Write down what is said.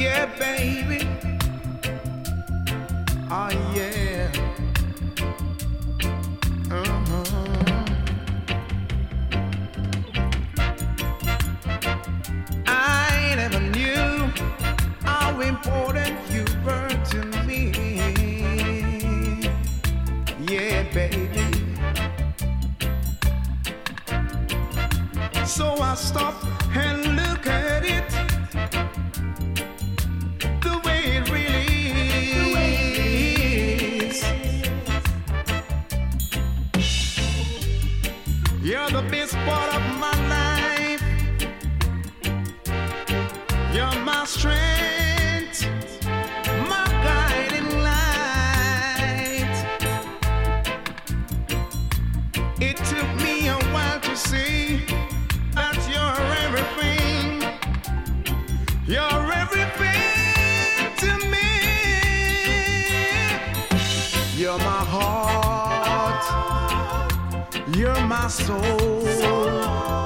Yeah, baby. Oh, yeah. I never knew how important you were to me. Yeah, baby. So I stop and look at it the way it really is. You're the best part of my life. You're my strength, my guiding light. It took me a while to see that you're everything. You're everything to me. You're my heart. You're my soul.